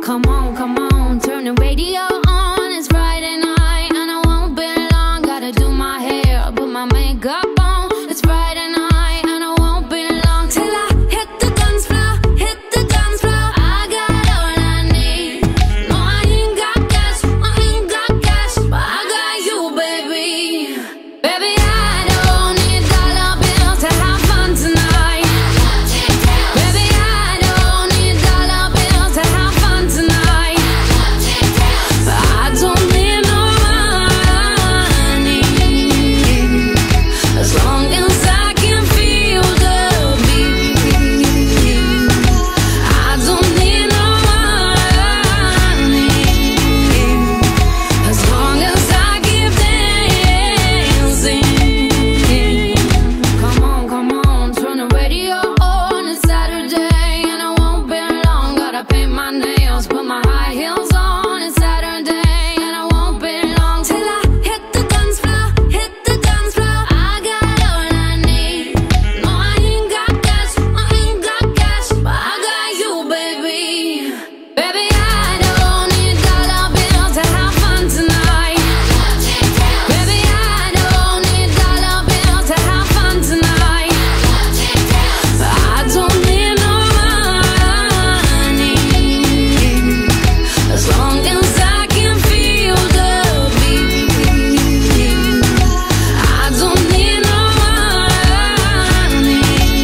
come on, turn the radio on. It's Friday night and I won't be long. Gotta do my hair, put my makeup on. It's Friday night and I won't be long till I hit the dance floor, hit the dance floor. I got all I need. No, I ain't got cash, I ain't got cash, but I got you, baby. Baby, I don't need dollar bills to have fun tonight. Baby, I don't need dollar bills to have fun tonight. But I don't need no money as long as I can feel the beat. I don't need no money as long as I keep dancing. Come on, turn the radio on. It's Saturday and I won't be long. Gotta paint my nails, put my high heels on. It's Saturday and I won't be long till I hit the dance floor, hit the dance floor. I got all I need. No, I ain't got cash, I ain't got cash, but I got you, baby. Baby, I don't need dollar bills to have fun tonight. Baby, I don't need dollar bills to have fun tonight. But I don't need no money as long as I can feel the beat. I don't need no money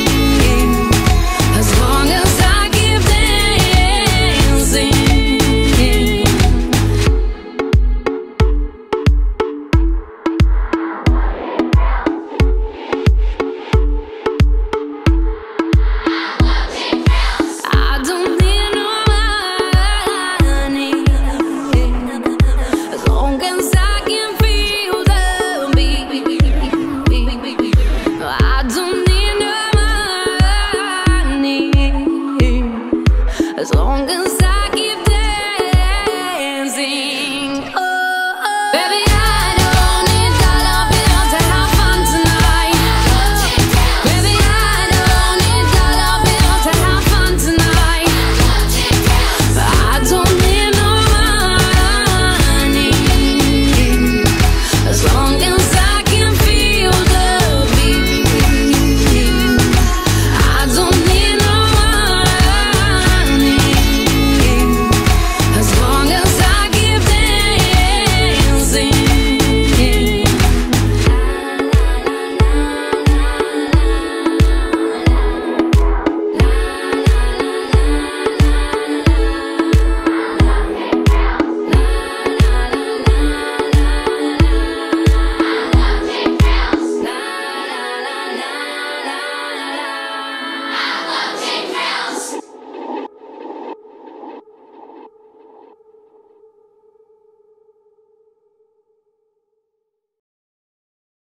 as long as I keep dancing. I don't need no money as long as I can feel the beat. I don't need no money as long as